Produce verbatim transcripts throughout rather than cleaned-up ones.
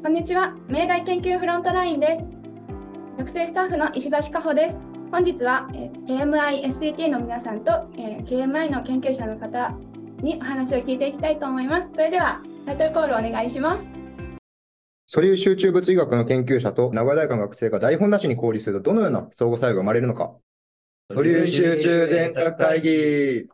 こんにちは、明大研究フロントラインです。学生スタッフの石橋加穂です。本日は、えー、ケーエムアイエスイーティー の皆さんと、えー、ケーエムアイ の研究者の方にお話を聞いていきたいと思います。それではタイトルコールお願いします。 素粒集中物理学の研究者と名古屋大学の学生が台本なしに交流するとどのような相互作用が生まれるのか。素粒集中全卓会議。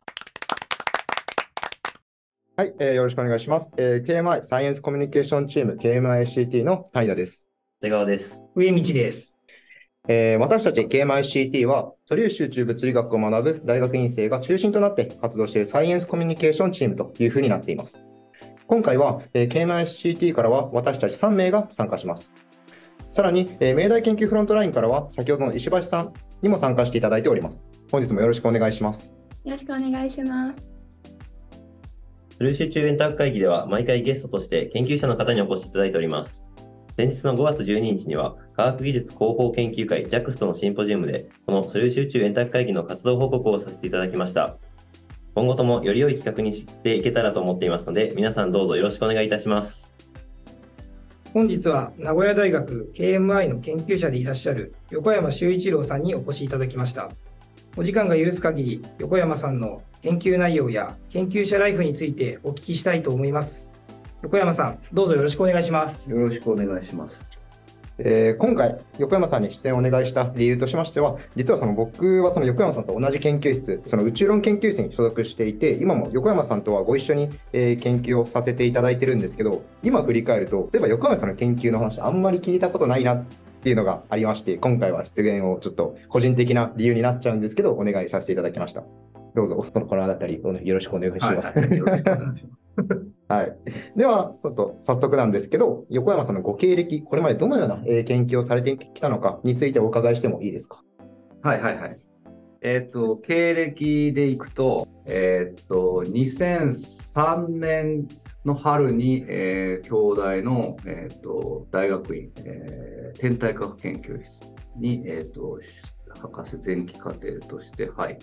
はい、えー、よろしくお願いします。えー、ケーエムアイ サイエンスコミュニケーションチーム ケーエムアイエスシーティー の谷田です。 瀬川です。 上道です。 えー、私たち ケーエムアイシーティー は素粒集中物理学を学ぶ大学院生が中心となって活動しているサイエンスコミュニケーションチームというふうになっています。今回は、えー、ケーエムアイシーティー からは私たちさん名が参加します。さらに、えー、明大研究フロントラインからは先ほどの石橋さんにも参加していただいております。本日もよろしくお願いします。 よろしくお願いします。 素粒集中円卓会議では毎回ゲストとして研究者の方にお越しいただいております。先日のごがつじゅうににちには科学技術広報研究会 ジャクスト のシンポジウムでこの素粒集中円卓会議の活動報告をさせていただきました。今後ともより良い企画にしていけたらと思っていますので、皆さんどうぞよろしくお願いいたします。 本日は名古屋大学 ケーエムアイ の研究者でいらっしゃる横山修一郎さんにお越しいただきました。お時間が許す限り横山さんの研究内容や研究者ライフについてお聞きしたいと思います。横山さん、どうぞよろしくお願いします。 よろしくお願いします。 えー、今回横山さんに出演をお願いした理由としましては、実はその僕はその横山さんと同じ研究室、その宇宙論研究室に所属していて、今も横山さんとはご一緒に、えー、研究をさせていただいてるんですけど、今振り返ると、そういえば横山さんの研究の話あんまり聞いたことないなっていうのがありまして、今回は出演をちょっと個人的な理由になっちゃうんですけど、お願いさせていただきました。どうぞこのあたりよろしくお願いします。はいはい、よろしくお願いします。はい、ではちょっと早速なんですけど、横山さんのご経歴、これまでどのような研究をされてきたのかについてお伺いしてもいいですか。 はいはいはい。えっと、経歴でいくと、えっと、にせんさんねんの春に、えー、京大の、えっと、大学院、えー、天体科学研究室に、えっと、博士前期課程として入って、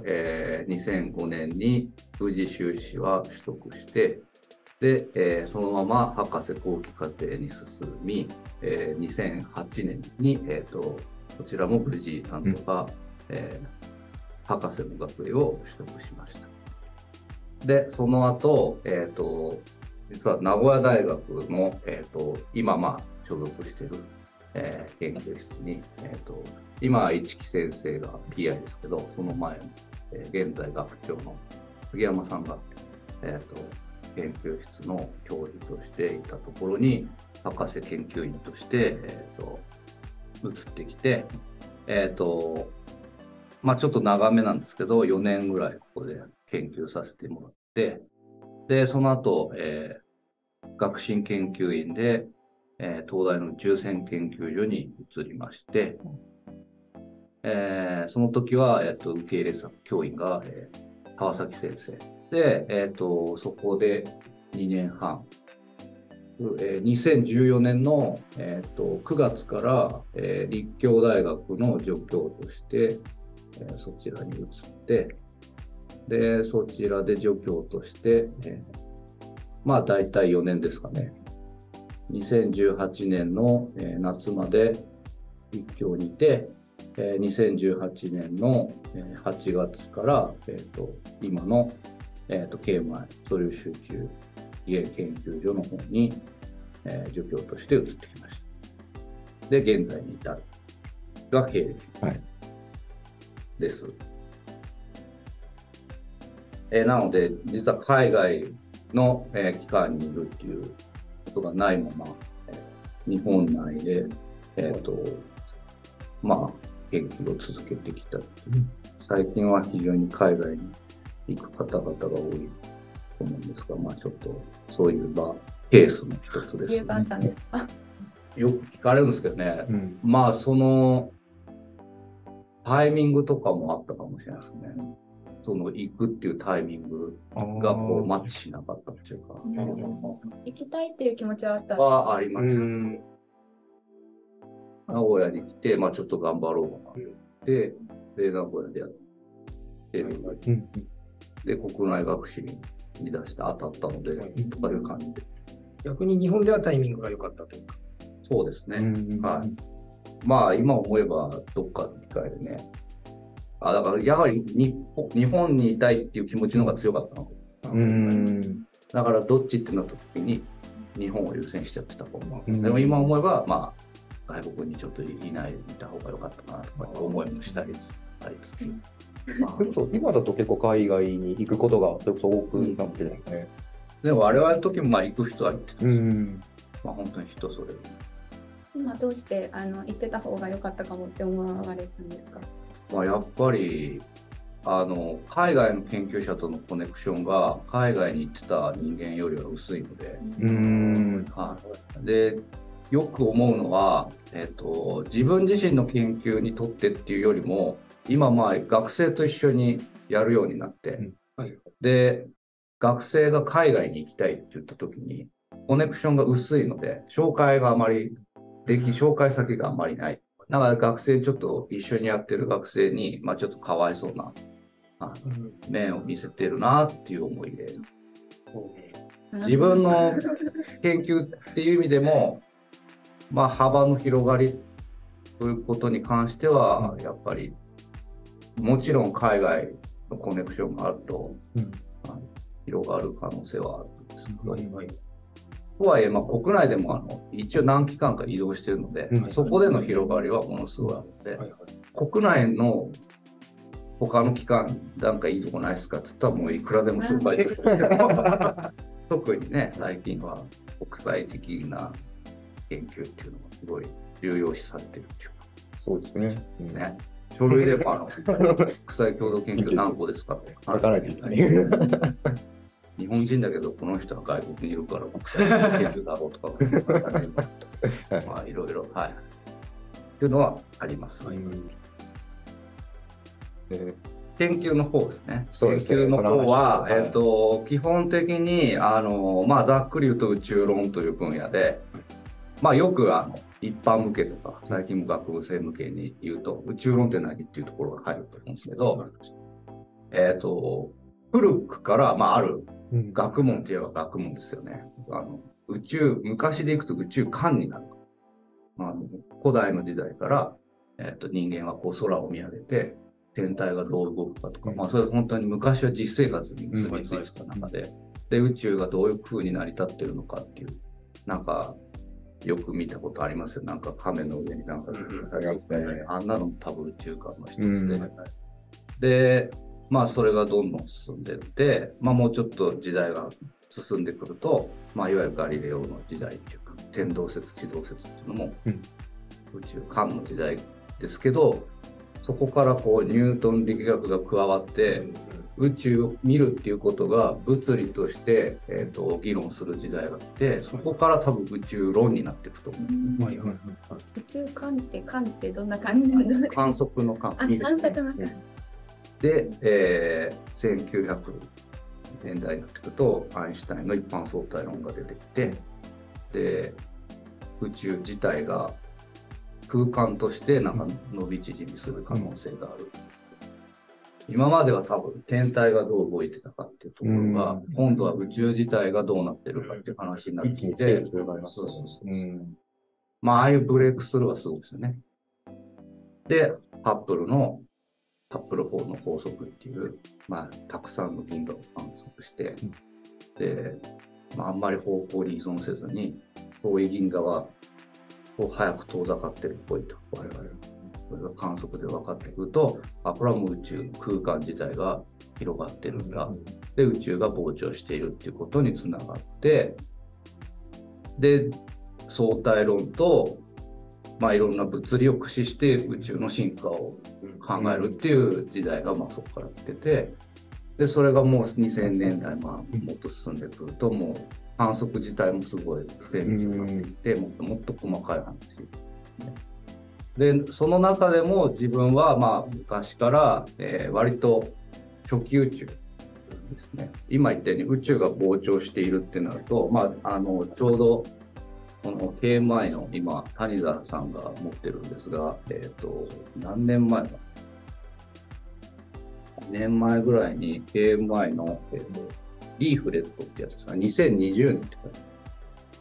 えー、にせんごねんに無事修士は取得して、で、えー、そのまま博士後期課程に進み、えー、にせんはちねんに、えーと、こちらも無事なんとか、うんえー、博士の学位を取得しました。で、その後、えーと、実は名古屋大学の、えーと、今、まあ、所属している、えー、研究室に、えーと、今、一木先生が ピーアイ ですけど、その前の、えー、現在学長の杉山さんが、えーと、研究室の教授としていたところに、博士研究員として、えーと、移ってきて、えーと、まあちょっと長めなんですけど、よねんぐらいここで研究させてもらって、で、その後、えー、学進研究員で、えー、東大の宇宙船研究所に移りまして、えー、その時は、えーと、受け入れ教員が、えー、川崎先生で、えーと、そこでにねんはん、えー、にせんじゅうよねんの、えーと、くがつから、えー、立教大学の助教として、えー、そちらに移って、で、そちらで助教として、えー、まあ大体よねんですかね。にせんじゅうはちねんの、えー、夏まで立教にいて、えー、にせんじゅうはちねんの、えー、はちがつから、えーと、今の、えーと、ケーエムアイ 素粒集中遺伝研究所の方に、えー、助教として移ってきました。で、現在に至るが経歴です。はいえー、なので、実は海外の、えー、機関にいるっていうことがないまま、えー、日本内で、えーとまあ、研究を続けてきた。最近は非常に海外に行く方々が多いと思うんですが、まあちょっとそういう場、ケースの一つです、ね。 があったんですか？ よく聞かれるんですけどね、 うん、 まあそのタイミングとかもあったかもしれないですね。その行くっていうタイミングがこうマッチしなかったっていうか。 行きたいっていう気持ちはあったはありました。 うん名古屋に来て、まあちょっと頑張ろうかなって、で、名古屋でやって、うん、で、国内学士に出して当たったので、とかいう感じで逆に日本ではタイミングが良かったというか。 そうですね。 うんはい。まあ、今思えば、どっかの機会でね。あ、だから、やはり日本日本にいたいっていう気持ちの方が強かったの。 うんだから、どっちってなった時に、日本を優先しちゃってた方が。 うんでも今思えば、まあ、外国にちょっといない、いた方が良かったなとか思いもしたりつありつつ。まあでもそう今だと結構海外に行くことがそれこそ多くなってるんですね。 でも、我々の時もまあ行く人は行ってたし、 うんまあ、本当に人それぞれ。 今どうしてあの行ってた方が良かったかもって思われたんですか？ まあ、やっぱりあの海外の研究者とのコネクションが海外に行ってた人間よりは薄いので、 うんはい、でよく思うのは、えっと、自分自身の研究にとってっていうよりも今まあ学生と一緒にやるようになって、 うんはい、 で学生が海外に行きたいって言った時にコネクションが薄いので紹介があまりでき紹介先があまりない。だから学生ちょっと一緒にやってる学生に、まあ、ちょっとかわいそうなあ面を見せてるなっていう思いで、自分の研究っていう意味でも、まあ、幅の広がりということに関してはやっぱりもちろん海外のコネクションがあると、 うんあの広がる可能性はあるんですけど、 はいはいとはいえ、まあ、国内でもあの一応何期間か移動しているので、 うんそこでの広がりはものすごいあるので、 はいはい国内の他の機関なんかいいとこないですかって言ったらもういくらでも紹介できる特にね最近は国際的な研究っていうのがすごい重要視されてるっていうそうですね。うんかね書類でもあの国際共同研究何個ですかとか書かないといけない。 日本人だけどこの人は外国にいるから国際研究だろうとかまあいろいろはいっていうのはあります、 はいえ研究の方ですね。 そうですね研究の方は、 その話えっと、基本的にあの、まあ、ざっくり言うと宇宙論という分野で、まあ、よくあの一般向けとか最近も学部生向けに言うと宇宙論って何っていうところが入ると思うんですけど、えっと、古くから、まあ、あるうん学問といえば学問ですよね。あの宇宙昔でいくと宇宙観になる。あの古代の時代から、えっと、人間はこう空を見上げて天体がどう動くかとか、まあ、それは本当に昔は実生活に結びついてた中で、で宇宙がどういう風に成り立ってるのかっていうなんかよく見たことありますよ。なんか亀の上になんか、 ありますねあんなの多分宇宙観の一つで、 うんでまあそれがどんどん進んでいって、まあ、もうちょっと時代が進んでくると、まあ、いわゆるガリレオの時代っていうか天動説地動説っていうのも、 うん宇宙観の時代ですけど、そこからこうニュートン力学が加わって宇宙を見るっていうことが物理として、えー、と議論する時代があって、そこから多分宇宙論になっていくと思う。 はいはいはい宇宙観って観ってどんな感じなんですか？ 観測の観あ、 見る観測の観。 で、えー、せんきゅうひゃくねんだいになってくるとアインシュタインの一般相対論が出てきて、で宇宙自体が空間としてなんか伸び縮みする可能性がある、うん、今までは多分天体がどう動いてたかっていうところが、うん、今度は宇宙自体がどうなってるかっていう話になってきて、そうそうそう、うん、まあああいうブレイクスルーはすごいですよね。でハッブルのハッブル法の法則っていう、まあ、たくさんの銀河を観測して、うん、で、まあ、あんまり方向に依存せずに遠い銀河はこう早く遠ざかってるっぽいと我々これが観測で分かってくると、あ、これはもう宇宙の空間自体が広がってるんだ、うん、で宇宙が膨張しているっていうことにつながって、で相対論とまあ、いろんな物理を駆使して宇宙の進化を考えるっていう時代がまあそこから来てて、でそれがもうにせんねんだい、まあ、もっと進んでくるともう観測自体もすごい精密になってきて、もっともっと細かい話で、その中でも自分はまあ昔から、えー、割と初期宇宙ですね、今言ったように宇宙が膨張しているってなると、まあ、あのちょうどこの ケーエムアイ の今谷田さんが持ってるんですが、えっと何年前かにねんまえぐらいに ケーエムアイ の、えー、とリーフレットってやつですがにせんにじゅうねんって書いて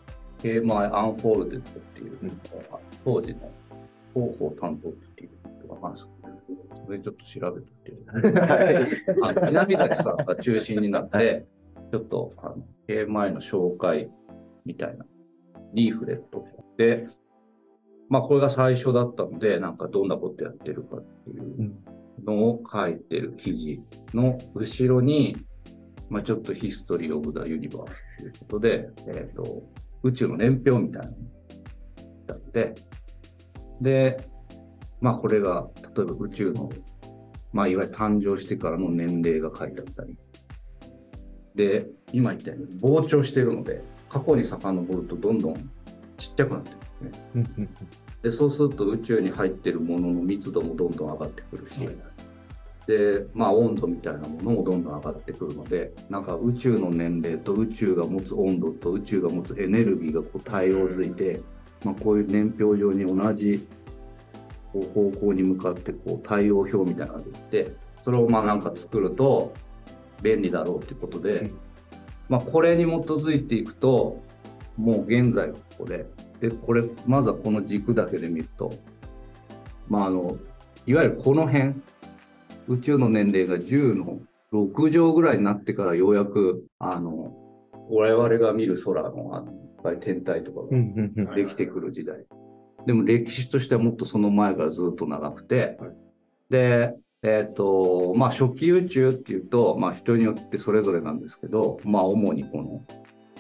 ケーエムアイ アンフォールデッドっていう、うん、当時の広報担当っていう人が話す。それちょっと調べてて、あの南崎さんが中心になって、ちょっとあの ケーエムアイ の紹介みたいなリーフレットで、まあこれが最初だったので、なんかどんなことやってるかっていうのを書いてる記事の後ろに、まあ、ちょっとヒストリー・オブ・ザ・ユニバースということで、えーと、宇宙の年表みたいなのがあって、で、まあこれが例えば宇宙の、まあいわゆる誕生してからの年齢が書いてあったり、で、今言ったように膨張しているので、過去に遡るとどんどんちっちゃくなってるんですね。で、そうすると宇宙に入っているものの密度もどんどん上がってくるし、で、まあ温度みたいなものもどんどん上がってくるので、なんか宇宙の年齢と宇宙が持つ温度と宇宙が持つエネルギーがこう対応づいて、まあ、こういう年表上に同じ方向に向かってこう対応表みたいなのができて、それをまあなんか作ると便利だろうということで、うん、まあこれに基づいていくと、もう現在はここで、で、これ、まずはこの軸だけで見ると、まああの、いわゆるこの辺、宇宙の年齢がじゅうのろく乗ぐらいになってからようやく、あの、我々が見る空の、あの、いっぱい天体とかができてくる時代。でも歴史としてはもっとその前からずっと長くて、で、えっと、まあ初期宇宙っていうと、まあ人によってそれぞれなんですけど、まあ主にこの、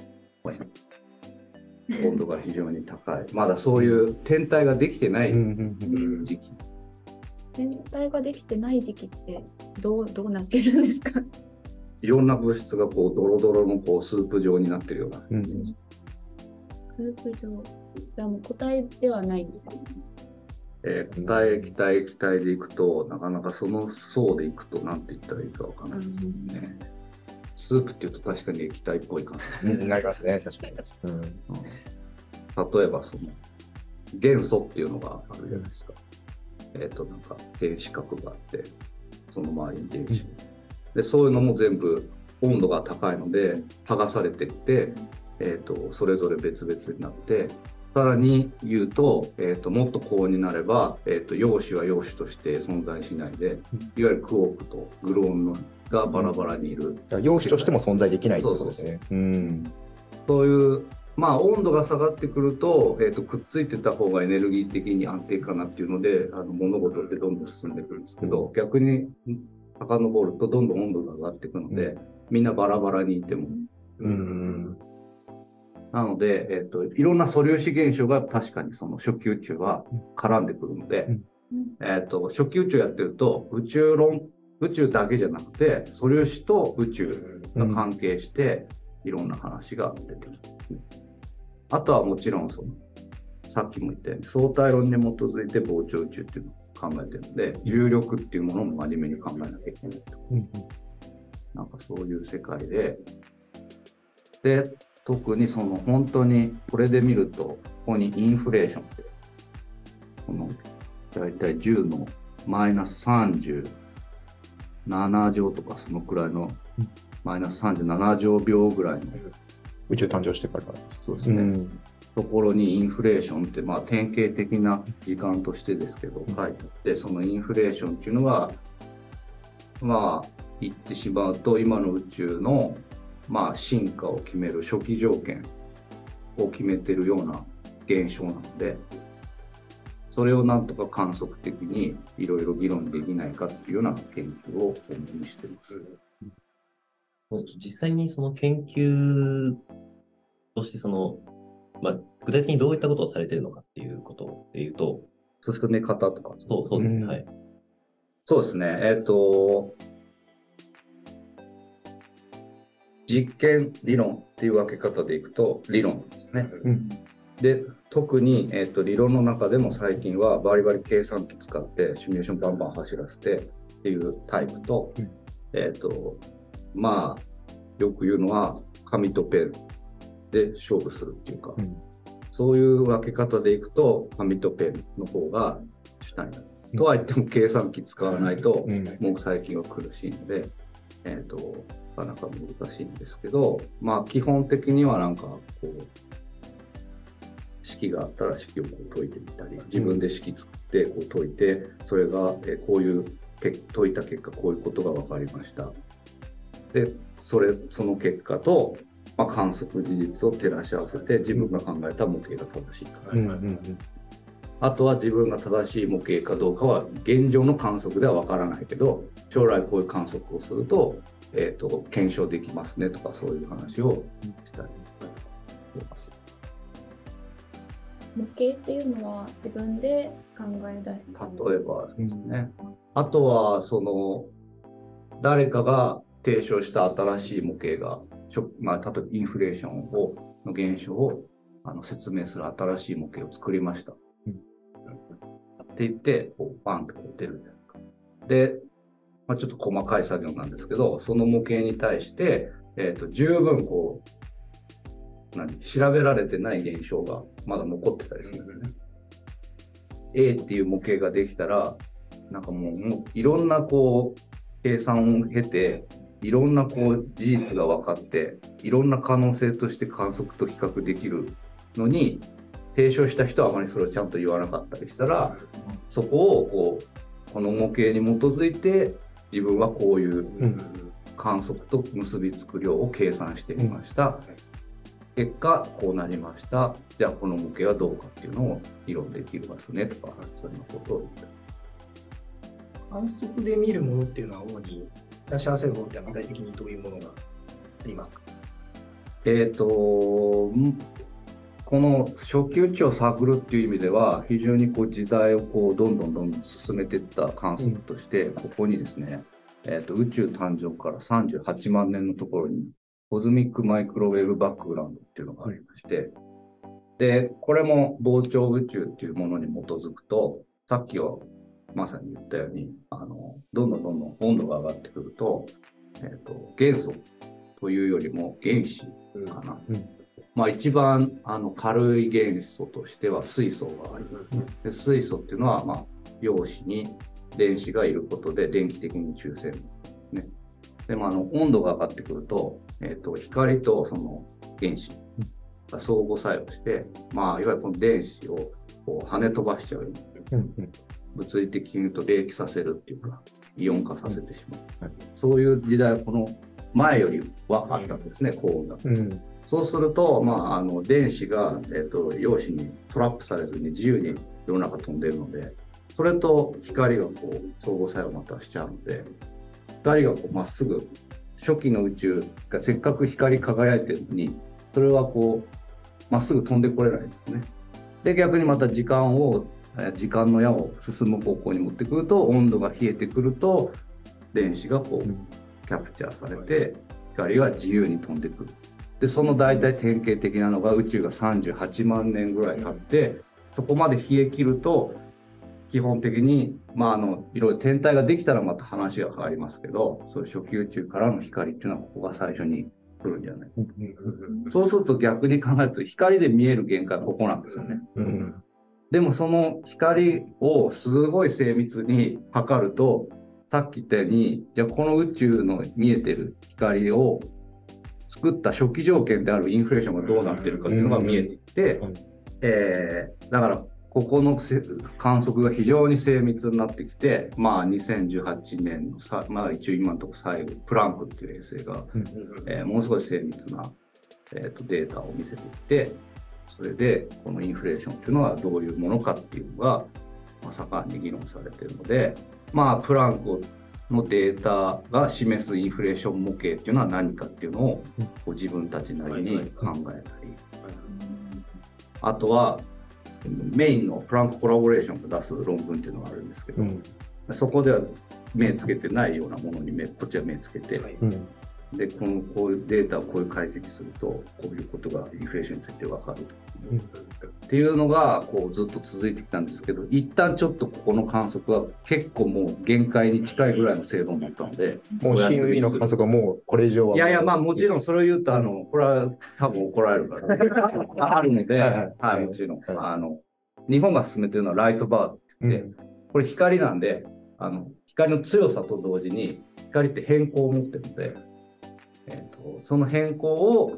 温度が非常に高い。まだそういう天体ができてない時期。 天体ができてない時期ってどう、どうなってるんですか？ いろんな物質がこうドロドロのこうスープ状になってるような、うん、スープ状。じゃあもう固体ではないんですか？ えー、固体、液体、液体でいくと、なかなかその層でいくと何て言ったらいいかわかんないですね。うん、スープっていうと確かに液体っぽい感じになりますね、確かに。うんうん、例えばその元素っていうのがあるじゃないですか。えっと、なんか原子核があって、その周りに原子、うん、でそういうのも全部温度が高いので剥がされていって、えっと、それぞれ別々になって、さらに言うと、えっと、もっと高温になれば、えっと、陽子は陽子として存在しないで、いわゆるクォークとグローンがバラバラにいる。 うん、陽子としても存在できないってことですね。 そうそうそう。うん、そういうまあ温度が下がってくると、えーと、くっついてた方がエネルギー的に安定かなっていうので、あの物事ってどんどん進んでくるんですけど、逆に遡るとどんどん温度が上がっていくので、うん、みんなバラバラにいても。うん、なので、えーと、いろんな素粒子現象が確かにその初期宇宙は絡んでくるので、うん、えーと、初期宇宙やってると宇宙論、宇宙だけじゃなくて素粒子と宇宙が関係していろんな話が出てきて、うんあとはもちろんそのさっきも言ったように相対論に基づいて膨張宇宙っていうのを考えてるので、重力っていうものも真面目に考えなきゃいけないと、うん、なんかそういう世界で、で特にその本当にこれで見るとここにインフレーションってこのだいたいじゅうのマイナスさんじゅうなな乗とかそのくらいのマイナスさんじゅうなな乗秒ぐらいの宇宙誕生してからそうですね、うん、ところにインフレーションって、まあ、典型的な時間としてですけど書いてあって、そのインフレーションっていうのはまあ言ってしまうと今の宇宙の、まあ、進化を決める初期条件を決めてるような現象なので、それをなんとか観測的にいろいろ議論できないかっていうような研究を主にしています。 実際にその研究としてその、まあ、具体的にどういったことをされているのかっていうことでいうと、 そうすると寝方とか。 そうそうですね、うん、はい。 そうですね、えっと、実験理論っていう分け方でいくと理論ですね。うん、で、特に、えっと、理論の中でも最近はバリバリ計算機使ってシミュレーションバンバン走らせてっていうタイプと、うん、えっと、まあよく言うのは紙とペンで勝負するっていうか、うん、そういう分け方でいくと紙とペンの方が主体になる、うん、とは言っても計算機使わないと、うん、もう最近は苦しいので、えーと、なかなか難しいんですけど、まあ基本的にはなんかこう式があったら式をこう解いてみたり、自分で式作ってこう解いて、それがえこういう解いた結果こういうことが分かりました。でそれその結果と、まあ、観測事実を照らし合わせて自分が考えた模型が正しいか、うんうんうん、あとは自分が正しい模型かどうかは現状の観測では分からないけど、将来こういう観測をすると、えーと、検証できますねとか、そういう話をしたりします。 模型っていうのは自分で考え出した。 例えばですね、うん、あとはその誰かが提唱した新しい模型が、まあ、例えばインフレーションをの現象をあの説明する新しい模型を作りました、うん、って言ってこうバンとこう出るじゃないですか。で、まあ、ちょっと細かい作業なんですけど、その模型に対して、えーと、十分こう何調べられてない現象がまだ残ってたりするんだよね。A っていう模型ができたら、なんかもう、もういろんなこう計算を経て、いろんなこう事実が分かって、いろんな可能性として観測と比較できるのに、提唱した人はあまりそれをちゃんと言わなかったりしたら、そこをこうこの模型に基づいて自分はこういう観測と結びつく量を計算してみました。結果こうなりました。じゃあこの模型はどうかっていうのを議論できますねとか、そういうことを言った。 観測で見るものっていうのは主に照らし合わせるものって具体的にどういうものがありますか？ えっとこの初期宇宙を探るっていう意味では非常にこう時代をこうどんどんどんどん進めていった観測として、うん、ここにですね、えーと、宇宙誕生からさんじゅうはちまんねんのところにコズミックマイクロウェーブバックグラウンドっていうのがありまして、でこれも膨張宇宙っていうものに基づくと、さっきはまさに言ったようにあのどんどんどんどん温度が上がってくると、えーと、元素というよりも原子かな、うんうん、まあ、一番あの軽い元素としては水素がありますね。で水素っていうのは、まあ、陽子に電子がいることで電気的に中性ですね。でもあの温度が上がってくると、えーと、光とその原子が相互作用して、まあ、いわゆるこの電子をこう跳ね飛ばしちゃうように、物理的に言うと冷気させるっていうかイオン化させてしまう、そういう時代はこの前よりはあったんですね、高温が。うんそうすると、まあ、あの電子が、えーと、陽子にトラップされずに自由に世の中飛んでるので、それと光がこう相互作用をまたしちゃうので、光がまっすぐ、初期の宇宙がせっかく光り輝いてるのに、それはこうまっすぐ飛んでこれないんですね。で、逆にまた時間を、時間の矢を進む方向に持ってくると、温度が冷えてくると、電子がこうキャプチャーされて、光が自由に飛んでくる。でその大体典型的なのが宇宙がさんじゅうはちまんねんぐらい経って、そこまで冷え切ると基本的に、まあ、あのいろいろ天体ができたらまた話が変わりますけど、そういう初期宇宙からの光っていうのはここが最初に来るんじゃないか。そうすると逆に考えると光で見える限界はここなんですよね。でもその光をすごい精密に測ると、さっき言ったように、じゃあこの宇宙の見えてる光を作った初期条件であるインフレーションがどうなっているかっていうのが見えてきて、うんうんえー、だからここの観測が非常に精密になってきて、まあ、にせんじゅうはちねんのさ、まあ、一応今のところ最後プランクっていう衛星が、うんえー、ものすごい精密な、えー、とデータを見せていて、それでこのインフレーションっていうのはどういうものかっていうのが、まあ、盛んに議論されているので、まあ、プランクのデータが示すインフレーション模型っていうのは何かっていうのをこう自分たちなりに考えたり、あとはメインのプランクコラボレーションが出す論文っていうのがあるんですけど、うん、そこでは目つけてないようなものに目こっちは目つけて、うん、でこのこういうデータをこういう解析するとこういうことがインフレーションについて分かると、うん、っていうのがこうずっと続いてきたんですけど、一旦ちょっとここの観測は結構もう限界に近いぐらいの精度になったので、 もう新ウィの観測はもうこれ以上は、 いやいやまあもちろんそれを言うとあのこれは多分怒られるからあるので、はい、はいはい、もちろん、はい、あの日本が進めてるのはライトバーって言って、うん、これ光なんであの光の強さと同時に光って変更を持ってるので、えーと、その変更を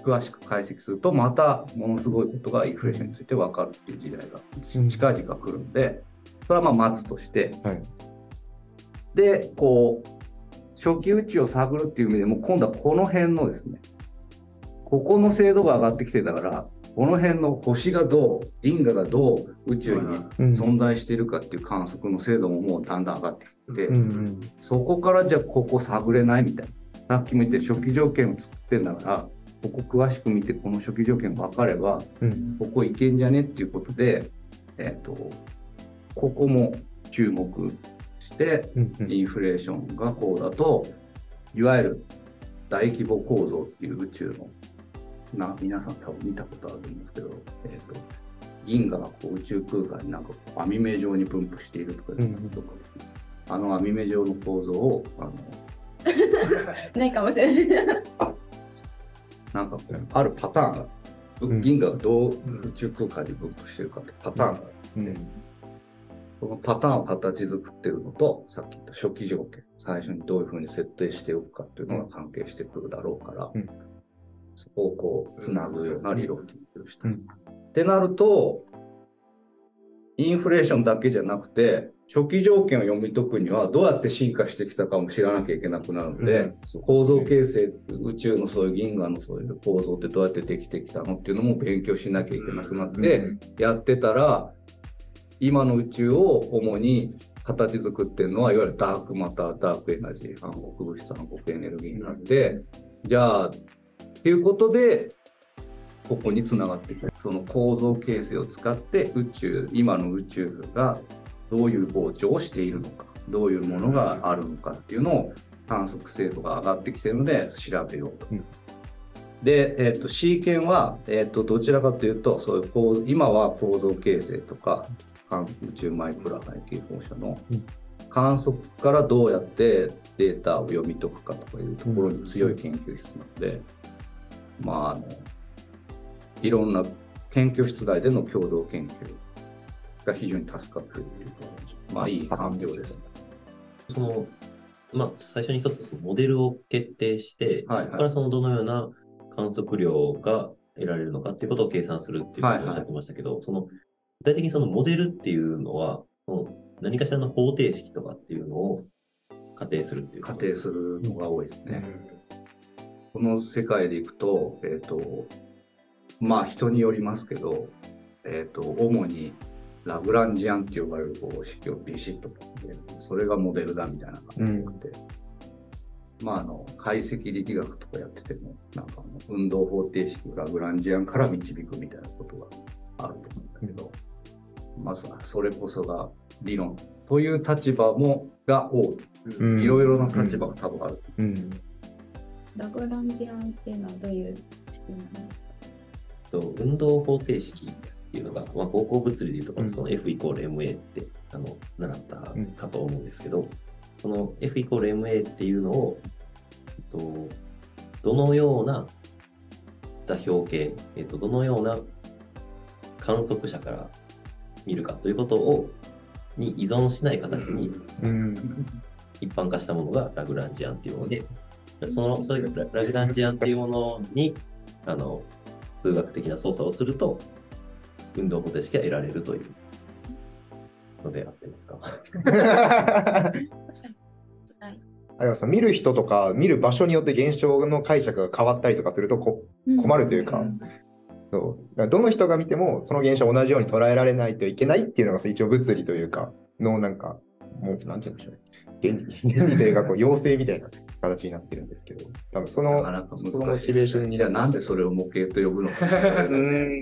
詳しく解析すると、またものすごいことがインフレーションについて分かるっていう時代が近々来るんで、それはまあ待つとして、 はい、 で、こう、初期宇宙を探るっていう意味でも、今度はこの辺のですね、ここの精度が上がってきてたから、この辺の星がどう、銀河がどう宇宙に存在しているかっていう観測の精度ももうだんだん上がってきて、 うんうん、 そこからじゃあここ探れないみたいな。さっきも言って初期条件を作ってんだから、ここ詳しく見てこの初期条件分かれば、うん、ここいけんじゃねっていうことで、えっと、ここも注目して、インフレーションがこうだと、いわゆる大規模構造っていう宇宙の、な皆さん多分見たことあると思うんですけど、えー、と銀河がこう宇宙空間になんか網目状に分布しているとか、うん、とかあの網目状の構造をあのないかもしれないなんかあるパターンが、うん、銀河がどう宇宙空間に分布しているかってパターンがあって、うんうん、このパターンを形作ってるのと、さっき言った初期条件、最初にどういうふうに設定しておくかっていうのが関係してくるだろうから、うん、そこをこうつなぐような理論研究をした、うん。ってなると、インフレーションだけじゃなくて、初期条件を読み解くにはどうやって進化してきたかも知らなきゃいけなくなるので、うん、構造形成、宇宙のそういう銀河のそういう構造ってどうやってできてきたのっていうのも勉強しなきゃいけなくなって、うん、やってたら、今の宇宙を主に形作ってるのは、いわゆるダークマター、ダークエナジー、暗黒物質、暗黒エネルギーになって、じゃあ、っていうことで、ここにつながってくる。その構造形成を使って宇宙、今の宇宙がどういう膨張をしているのか、どういうものがあるのかっていうのを観測精度が上がってきているので調べようと。うん、で、えーと、シーケンは、えーと、どちらかというと、そういう構今は構造形成とか、宇宙マイクロ波形放射の観測からどうやってデータを読み解くかとかいうところに強い研究室なので、まあ、あのいろんな研究室内での共同研究が非常に助かっているというか、まあいい環境です。 そのまあ、最初に一つそのモデルを決定して、はいはい、そこからそのどのような観測量が得られるのかっていうことを計算するっていうことをおっしゃってましたけど、はいはい、その具体的にそのモデルっていうのは、その何かしらの方程式とかっていうのを仮定するっていう仮定するのが多いですね。うん、この世界でいくと、えっと、まあ人によりますけど、えっと、主にラグランジアンって呼ばれる方式をビシッと取って、それがモデルだみたいな感じでなくて、うん、まああの、解析力学とかやってても、なんかあの運動方程式をラグランジアンから導くみたいなことがあると思うんだけど、うん、まずはそれこそが理論という立場もが多い。うん、いろいろな立場が多分ある。うんうん、 ラグランジアンっていうのはどういう式なの？ と運動方程式っていうのが、まあ、高校物理でいうところのその F イコール エムエー ってあの習ったかと思うんですけど、その F イコール エムエー っていうのを、えっと、どのような座標系、えっと、どのような観測者から見るかということをに依存しない形に一般化したものがラグランジアンっていうもので、そのそういうラグランジアンっていうものにあの数学的な操作をすると運動方程式が得られるというので合ってますか？ あれはさ、見る人とか見る場所によって現象の解釈が変わったりとかするとこ困るというか、うん、そうどの人が見てもその現象を同じように捉えられないといけないっていうのが一応物理というかのなんかもうなんて言うんでしょうね、原理原理というかこう要請みたいな形になってるんですけど、多分そのそのモチベーションにじゃあなんでそれを模型と呼ぶのかうん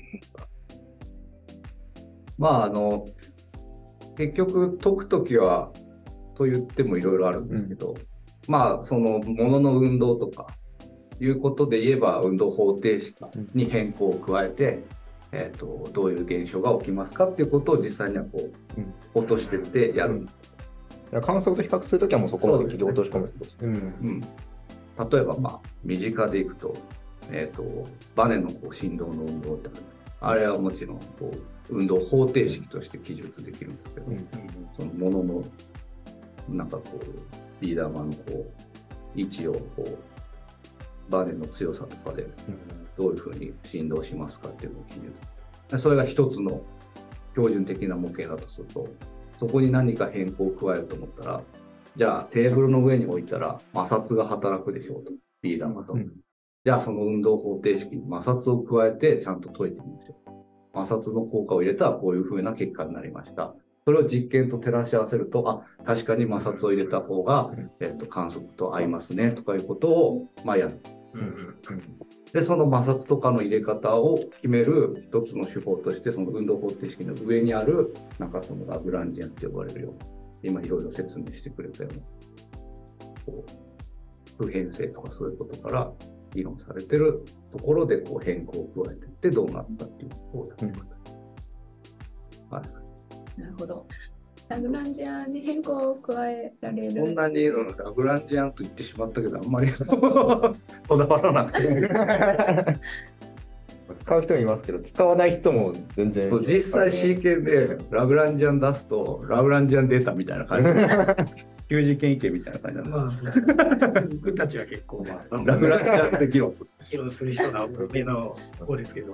まああの結局解くときはと言ってもいろいろあるんですけど、うん、まあそのものの運動とかいうことで言えば運動方程式に変更を加えて、うんえー、とどういう現象が起きますかっていうことを実際にはこう、うん、落としてってやる、 うん、観測と比較するときはもうそこまで落とし込むんですね。うんうん、 例えばまあ身近でいくと、えー、とバネのこう振動の運動ってあれはもちろんこう運動方程式として記述できるんですけど、うん、そのもののなんかこうビー玉のこう位置をこうバネの強さとかでどういうふうに振動しますかっていうのを記述。それが一つの標準的な模型だとすると、そこに何か変更を加えると思ったら、じゃあテーブルの上に置いたら摩擦が働くでしょうと、ビー玉と。うん、じゃあその運動方程式に摩擦を加えてちゃんと解いてみましょう。摩擦の効果を入れたらこういうふうな結果になりました。それを実験と照らし合わせると、あ、確かに摩擦を入れた方が、えっと、観測と合いますねとかいうことを、まあ、やる。うんうんうん、で、その摩擦とかの入れ方を決める一つの手法として、その運動方程式の上にある、なんかそのラグランジアンって呼ばれるような、今いろいろ説明してくれたような、こう普遍性とかそういうことから議論されてるところでこう変更を加えていってどうなったっていうことだということ。はい。 なるほど。ラグランジアンに変更を加えられる。 そんなにラグランジアンと言ってしまったけど、あんまりこだわらなくて。 使う人もいますけど、使わない人も全然。 実際 シー 系でラグランジアン出すと、ラグランジアンデータみたいな感じで、求人研究みたいな感じなんで、 まあ、僕たちは結構、まあ、 ラグランジアンで議論する。 議論する人が多めのところですけど。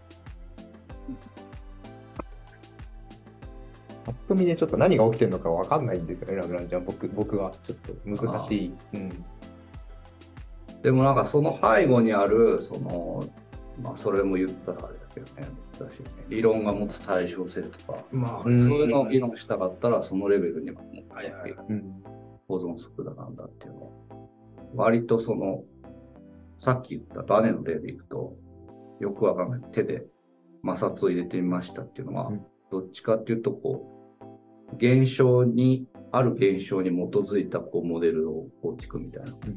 ぱっと見でちょっと何が起きてるのか分かんないんですよね、ラグランジャン。僕、僕はちょっと難しい。うん、 でもなんかその背後にある、その、まあそれも言ったらあれだけどね、難しいね。理論が持つ対称性とか、まあ、そういうのを議論したかったら、そのレベルにも持っていける。保存速度なんだっていうのは。割とその、さっき言ったバネの例でいくと、よくわかんない手で摩擦を入れてみましたっていうのは、うん、どっちかっていうと、こう、現象に、ある現象に基づいたこうモデルを構築みたいな、うん、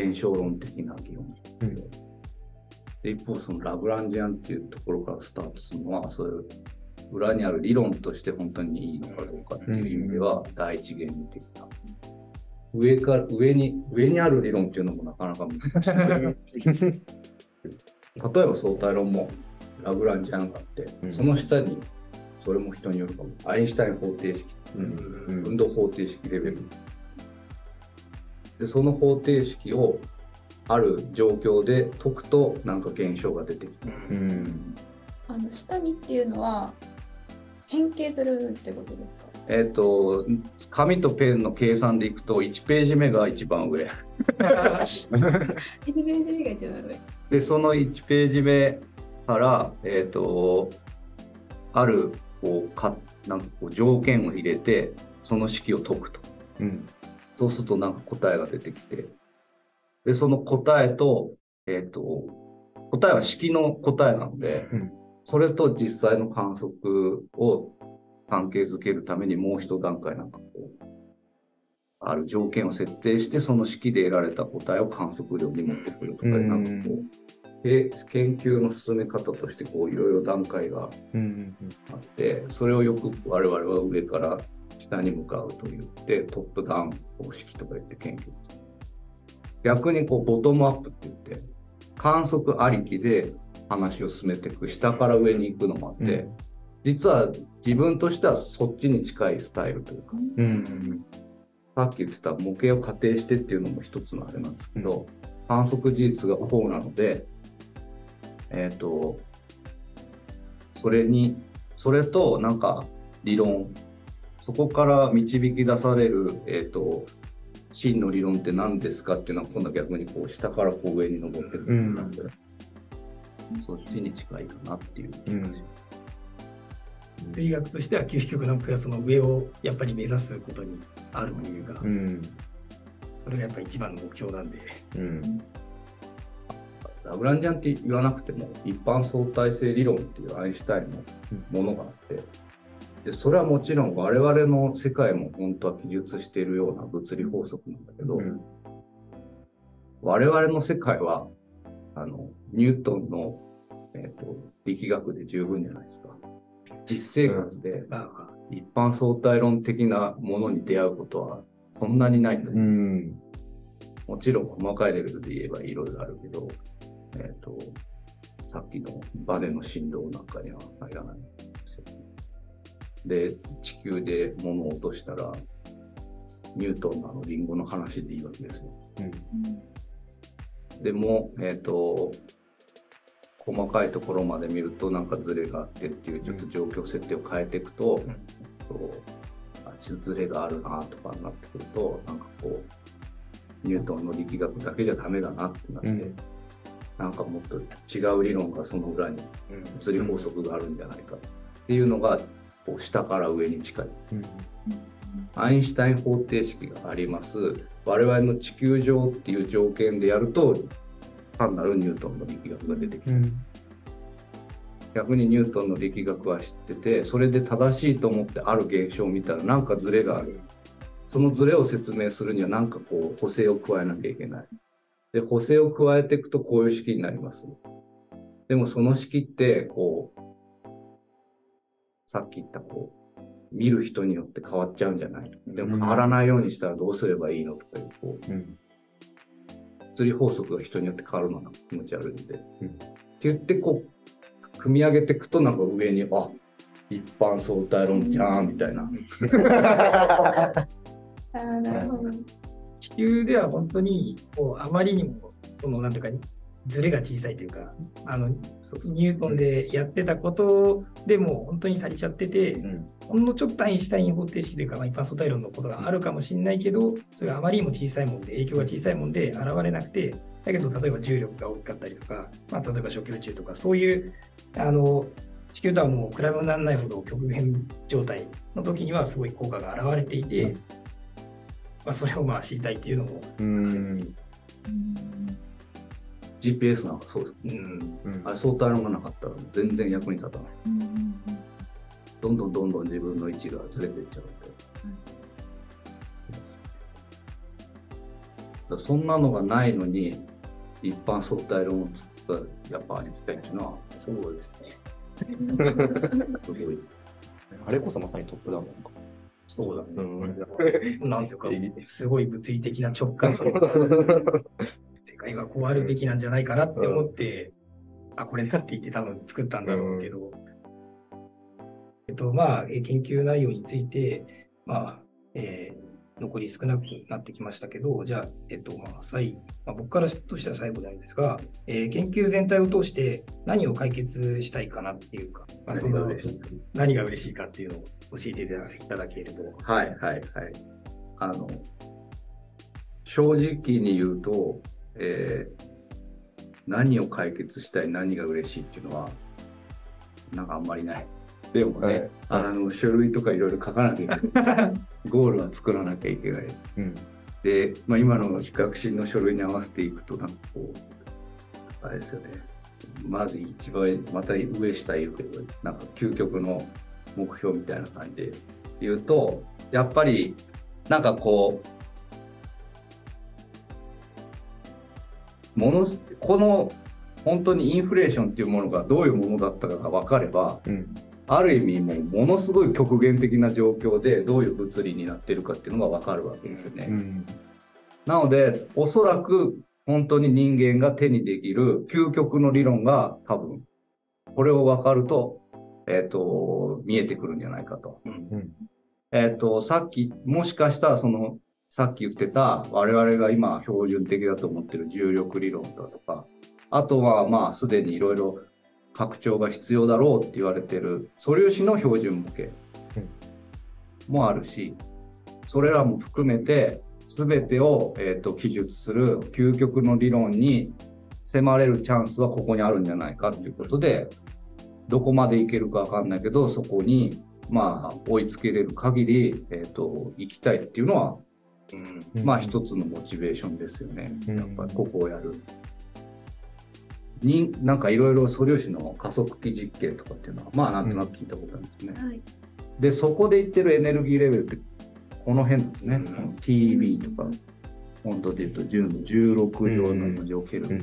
現象論的な議論、うん、で一方、そのラグランジアンっていうところからスタートするのは、そういう裏にある理論として本当にいいのかどうかっていう意味では、第一原理的な。上から、上に、上にある理論っていうのもなかなか難しい。例えば相対論もラグランジアンがあって、うん、その下に、それも人によるかも、アインシュタイン方程式、うん、運動方程式レベル。で、その方程式をある状況で解くと、なんか現象が出てきた。うん、 あの下にっていうのは、変形するってことですか？ えっと、紙とペンの計算でいくと、いちページ目が一番上。いちページ目が一番上。 で、そのいちページ目から、えっと、ある、こう、かなんかこう条件を入れて、その式を解くと。うん、そうすると、なんか答えが出てきて、で、その答えと、えっと、答えは式の答えなので、うん、それと実際の観測を関係づけるためにもう一段階なんかこう、ある条件を設定して、その式で得られた答えを観測量に持ってくるとか、なんかこう、で研究の進め方としてこういろいろ段階があって、それをよく我々は上から下に向かうと言って、トップダウン方式とか言って研究する。逆にこうボトムアップって言って、観測ありきで話を進めていく、下から上に行くのもあって、うん、実は自分としてはそっちに近いスタイルというか、うん、さっき言ってた模型を仮定してっていうのも一つのあれなんですけど、うん、観測事実がこうなので、えっと、それに、それとなんか理論、そこから導き出される、えっと、真の理論って何ですかっていうのは今度は逆にこう下からこう上に登ってくるので、うん、そっちに近いかなっていう気がします。 物理学としては究極のクラスの上をやっぱり目指すことにあるというか、うん、それがやっぱり一番の目標なんで、うん、 ラグランジャンって言わなくても一般相対性理論っていうアインシュタインのものがあって、でそれはもちろん我々の世界も本当は記述しているような物理法則なんだけど、うん、我々の世界はあのニュートンの、えーと、力学で十分じゃないですか。実生活で一般相対論的なものに出会うことはそんなにないんだよ、うん、もちろん細かいレベルで言えばいろいろあるけど、えーと、さっきのバネの振動なんかには入らないんですよ。で、地球で物を落としたらニュートンのあのリンゴの話でいいわけですよ。うん、 でも、えっと、細かいところまで見るとなんかズレがあってっていうちょっと状況設定を変えていくと、うん、とあズレがあるなとかになってくると、なんかこうニュートンの力学だけじゃダメだなってなって、うん、なんかもっと違う理論がその裏に物理法則があるんじゃないかっていうのがこう下から上に近い、うん、アインシュタイン方程式があります。我々の地球上っていう条件でやると単なるニュートンの力学が出てきる、うん、逆にニュートンの力学は知ってて、それで正しいと思ってある現象を見たらなんかズレがある。そのズレを説明するにはなんかこう補正を加えなきゃいけない。で補正を加えていくとこういう式になります。でもその式ってこうさっき言ったこう見る人によって変わっちゃうんじゃない。でも変わらないようにしたらどうすればいいのとかいうこう、うん、物理法則が人によって変わるのが気持ち悪いんで、うん、って言ってこう組み上げていくとなんか上にあ一般相対論じゃんみたいな。 あーなるほど。 地球では本当にこうあまりにもそのなんていうかズレが小さいというか、あのそうそうニュートンでやってたことでも本当に足りちゃってて、うん、ほんのちょっとアインシュタイン方程式というか、まあ、一般相対論のことがあるかもしれないけど、それがあまりにも小さいもんで影響が小さいもんで現れなくて、だけど例えば重力が大きかったりとか、まあ、例えば小距離宇宙とかそういうあの地球とはもう比べ物にならないほど極限状態の時にはすごい効果が現れていて、うんまあ、それをまあ知りたいっていうのも。 うんジーピーエス なんかそうです、うんうん、あれ相対論がなかったら全然役に立たない、うん、どんどんどんどん自分の位置がずれていっちゃうので、うん、だそんなのがないのに一般相対論を作ったやっぱアインシュタインっていうのはすごいですねすごいあれこそまさにトップダウンかそうだね、うん、なんていうかすごい物理的な直感世界はこうあるべきなんじゃないかなって思って、うん、あこれだって言って多分作ったんだろうけど、うんえっとまあ、研究内容について、まあえー、残り少なくなってきましたけど、じゃあ、えっとまあ最まあ、僕からとしては最後なんですが、えー、研究全体を通して何を解決したいかなっていうか、まあ、その何が嬉しいかっていうのを教えていただけると。 はいはいはい。あの正直に言うと、えー、何を解決したい、何が嬉しいっていうのはなんかあんまりない。でもね、はいはい、あの書類とかいろいろ書かなきゃいけない。ゴールは作らなきゃいけない。うん、で、まあ、今の学習の書類に合わせていくとなんかこうあれですよね。まず一番また上下いるけど、なんか究極の目標みたいな感じで言うと、やっぱりなんかこう。ものこの本当にインフレーションっていうものがどういうものだったかが分かれば、うん、ある意味もうものすごい極限的な状況でどういう物理になっているかっていうのが分かるわけですよね、うん、なのでおそらく本当に人間が手にできる究極の理論が多分これを分かると、えーと、見えてくるんじゃないかと、うん、えーと、さっきもしかしたらそのさっき言ってた我々が今標準的だと思ってる重力理論だとか、あとはまあすでにいろいろ拡張が必要だろうって言われてる素粒子の標準模型もあるし、それらも含めて全てを、えーと記述する究極の理論に迫れるチャンスはここにあるんじゃないかということで、どこまでいけるか分かんないけどそこにまあ追いつけれる限り、えーと行きたいっていうのはうん、まあ一つのモチベーションですよね、うん、やっぱりここをやるになんかいろいろ素粒子の加速器実験とかっていうのはまあなんとなく聞いたことあるんですね、うんはい、でそこで言ってるエネルギーレベルってこの辺ですね、うん、ティービー とか本当で言うとじゅうのじゅうろく乗の文字を受ける、うんうん、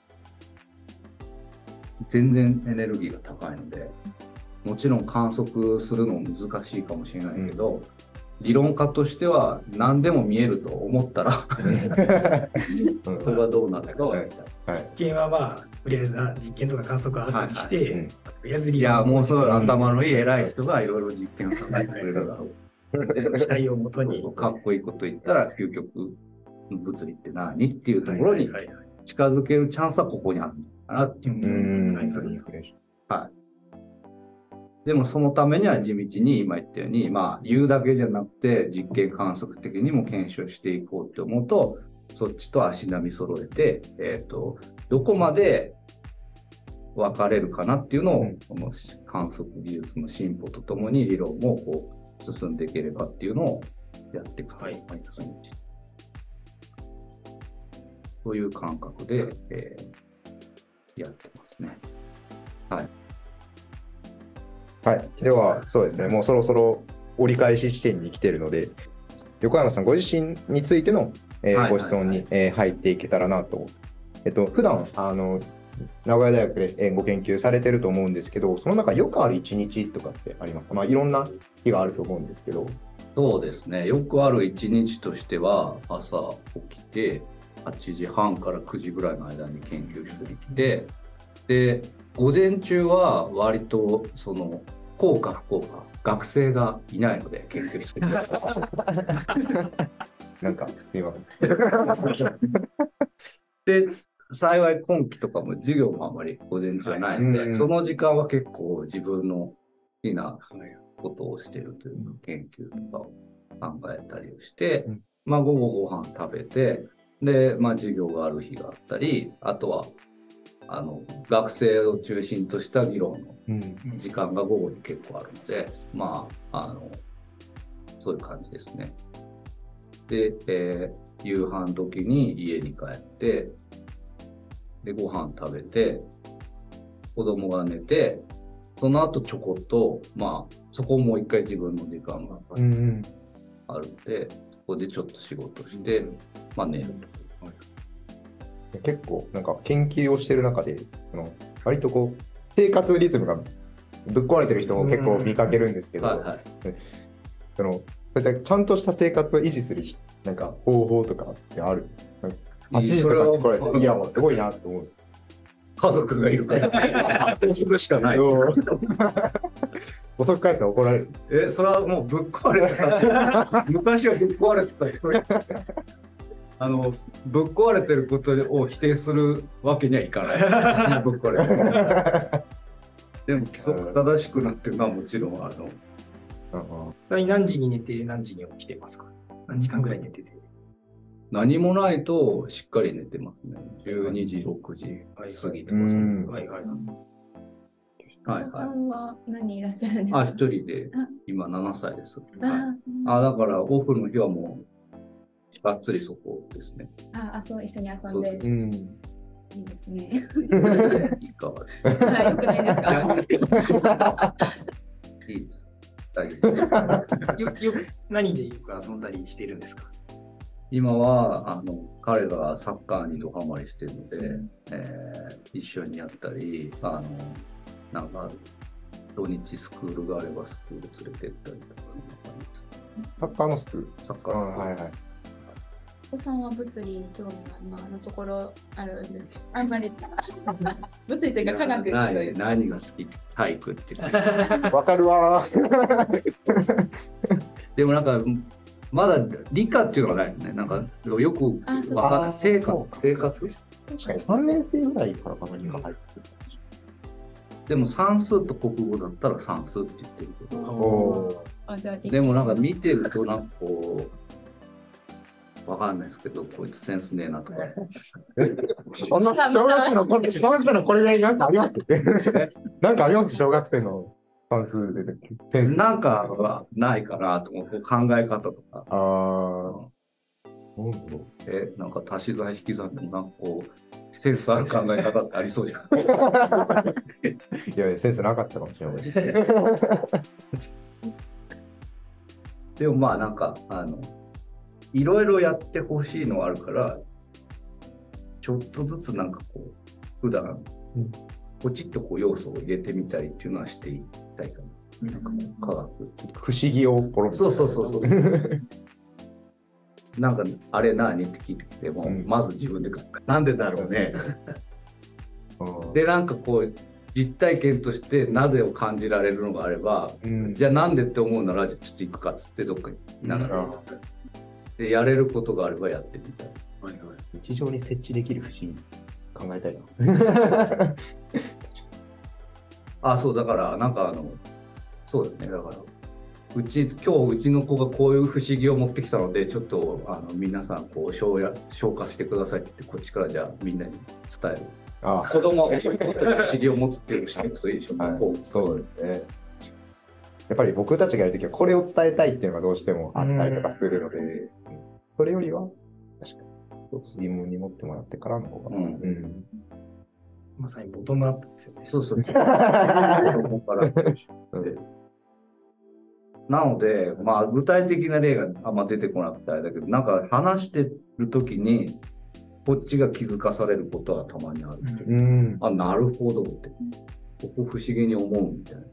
全然エネルギーが高いのでもちろん観測するのも難しいかもしれないけど、うん理論家としては何でも見えると思ったらそこがどうなるかは、はい、 実験はまあとりあえず実験とか観測は後にして、はいはいうん、とりあえず理論いやもうそう頭のいい偉い人がいろいろ実験を考えてくれるだろう期待をもとにかっこいいこと言ったら究極の物理って何っていうところに近づけるチャンスはここにあるのかなっていうう気がん。 する。はい。でもそのためには地道に今言ったように、まあ言うだけじゃなくて実験観測的にも検証していこうって思うと、そっちと足並み揃えて、えっと、どこまで分かれるかなっていうのを、うん、この観測技術の進歩とともに理論もこう進んでいければっていうのをやっていくと思います。そういう感覚で、えー、やってますね。はい。 はい。では、そうですね。もうそろそろ折り返し地点に来ているので、横山さんご自身についての、えーはいはいはい、ご質問に、えー、入っていけたらなと。えっと、普段あの名古屋大学でご研究されてると思うんですけど、その中よくある一日とかってありますか？まあ、いろんな日があると思うんですけど。 そうですね。よくある一日としては、朝起きて、はちじはんからくじぐらいの間に研究室に来て、で、午前中は割と、その、効か不効か、学生がいないので研究室に。 なんか、すみません。 で、幸い今期とかも授業もあまり午前中はないので、はいうん、その時間は結構自分の好きなことをしているというか、研究とかを考えたりをして、うん、まあ午後ご飯食べて、で、まあ授業がある日があったり、あとは、あの、学生を中心とした議論の時間が午後に結構あるので、うん、まあ、あの、そういう感じですね。で、えー、夕飯時に家に帰って、で、ご飯食べて、子供が寝て、その後ちょこっと、まあ、そこもう一回自分の時間があるので、うん、そこでちょっと仕事して、まあ寝ると。 結構、なんか研究をしてる中で、その割とこう、生活リズムがぶっ壊れてる人も結構見かけるんですけど、はいはい、そのそういったちゃんとした生活を維持するなんか方法とかってある？はちじとかこれいやもうすごいなと思う。 家族がいるからそうするしかない。 遅く帰ったら怒られる。 え、それはもうぶっ壊れてた。昔はぶっ壊れてたけど、あのぶっ壊れてることを否定するわけにはいかない。ぶっ壊れてる。でも規則正しくなってるのはもちろんあの。 実際何時に寝て何時に起きてますか？何時間ぐらい寝てて？ 何もないとしっかり寝てますね。じゅうにじ、ろくじ過ぎてますね。はいはいはい。 はいはい。お子さんは何人いらっしゃるんですか？ あ、一人で、今ななさいです。あ、はい、あ、だからオフの日はもう、がっつりそこですね。 ああ、そう、一緒に遊んで。 うん、 いいですね。 いかがですか？はい、よくないですか？ いいです。 よよく何でよく遊んだりしているんですか？ 今はあの彼がサッカーにドハマりしているので、えー、一緒にやったり、あのなんか土日スクールがあればスクール連れてったりとかそんな感じです。 サッカーのスクール？ サッカースクール。 はいはい。 お子さんは物理に興味が今のところあるんです。あんまり物理というか科学というか。 何が好き？体育っていう。 わかるわ。 でもなんかまだ理科っていうのがないよね。なんかよくわかんない。生活生活です。 確かにさんねん生ぐらいからかな理科入ってる。 でも算数と国語だったら算数って言ってるけど。 おー。でもなんか見てるとなんかこう。わかんないですけど、こいつセンスねえなとか。 そんな小学生のこれ、小学生のこれぐらいなんかありますなんかあります小学生の算数でセンス。なんかはないかなと思う、考え方とか。 ああ。 うん、え、なんか足し算引き算でもなんかこう、センスある考え方ってありそうじゃん。いやいや、センスなかったかもしれない。 でもまあなんか、あの、いろいろやってほしいのはあるからちょっとずつなんかこう普段ポチッとこう要素を入れてみたりっていうのはしていきたいかな。なんかもう科学不思議をポロッとそうそうそうそうなんかあれ何って聞いてきても、うん、まず自分でなんでだろうねでなんかこう実体験としてなぜを感じられるのがあれば、うん、じゃあなんでって思うならじゃあちょっと行くかっつってどっかに行きながら、うんでやれることがあればやってみたい。 はいはい。 日常に設置できる節考えたいな。 あ、そう、だから、なんかあの、そうだよね、だから、うち、今日うちの子がこういう不思議を持ってきたので、ちょっとあの皆さんこう消や消化してくださいって言って、こっちからじゃあみんなに伝える。 ああ子供はそういうことに不思議を持つっていうのをしていくといいでしょう、 はいこうそうですね。やっぱり僕たちがやるときはこれを伝えたいっていうのがどうしてもあったりとかするので、それよりは確かに疑問に持ってもらってからの方が。 うんうんまさにボトムアップですよね。 そうそう。子供からうんなので、まあ、具体的な例があんま出てこなくてあれだけど、なんか話してるときに、こっちが気づかされることはたまにあるっていう。 うんあ、なるほどって。ここ不思議に思うみたいな。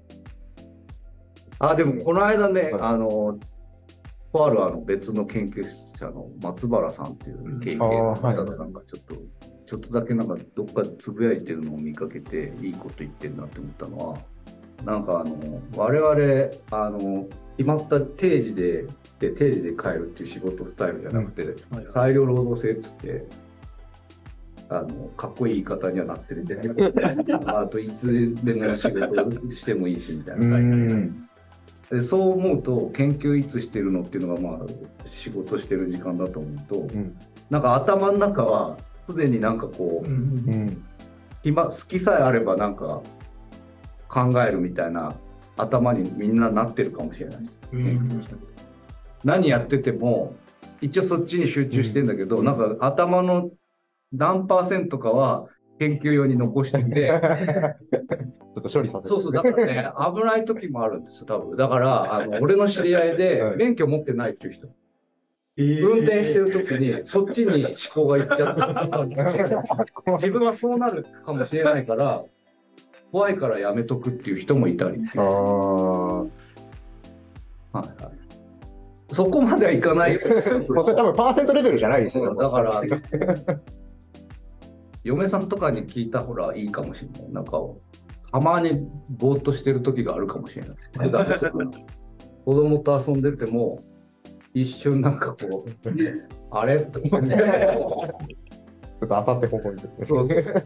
あ、でもこの間ね、 はいあの、とあるあの別の研究者の松原さんっていう経験の方がなんかちょっと、ちょっとだけなんかどっかでつぶやいてるのを見かけていいこと言ってるなって思ったのは、なんかあの我々あの決まった定時でで定時で帰るっていう仕事スタイルじゃなくて、 うんはいはい裁量労働制っつってあのかっこいい言い方にはなってるんであといつでも仕事してもいいしみたいなうんでそう思うと研究いつしてるのっていうのがまあ仕事してる時間だと思うと、 うんなんか頭の中はすでになんかこう、 うんうん暇好きさえあればなんか考えるみたいな頭にみんななってるかもしれないです。 うん何やってても一応そっちに集中してんだけど、 うんなんか頭の何パーセントかは研究用に残しててちょっと処理させて。 そうそうだからね危ない時もあるんですよ多分。だからあの俺の知り合いではい免許持ってないっていう人、運転してる時にそっちに思考がいっちゃって自分はそうなるかもしれないから怖いからやめとくっていう人もいたり、 ああ。 はいはい、そこまではいかないよもうそれ多分パーセントレベルじゃないですよ。 だから嫁さんとかに聞いたほらいいかもしれない。なんかたまにぼーっとしてる時があるかもしれない。だから子供と遊んでても一瞬なんかこうあれと思ってちょっとあさってここに。 そうそうそうなる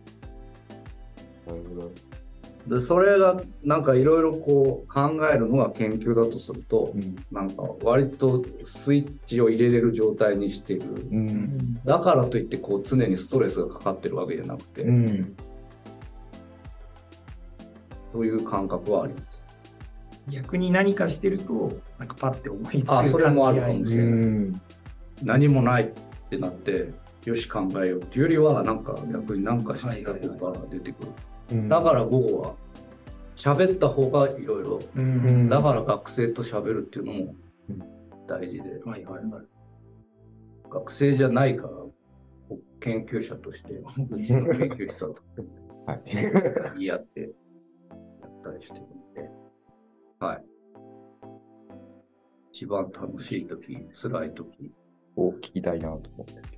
ほど。 でそれがなんかいろいろこう考えるのが研究だとすると、 うんなんか割とスイッチを入れれる状態にしている。 うんだからといってこう常にストレスがかかってるわけじゃなくて、 うんそういう感覚はあります。 逆に何かしてると、なんかパッて思いつくあそれもあるかもしれないうん何もないってなってよし考えようっていうよりはなんか逆に何かしてた方が出てくる、 うんだから午後は喋った方がいろいろううんん。 だから学生と喋るっていうのも大事で、 はいはいはい。 学生じゃないから研究者としてうちの研究室だとはい。 言い合ってやったりしてるんで、はい。一番楽しい時、辛い時、 を聞きたいなと思って。